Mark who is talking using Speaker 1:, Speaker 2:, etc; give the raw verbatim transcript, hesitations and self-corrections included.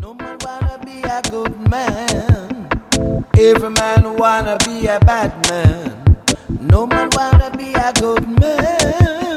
Speaker 1: No man wanna be a good man. Every man wanna be a bad man. No man wanna be a good man.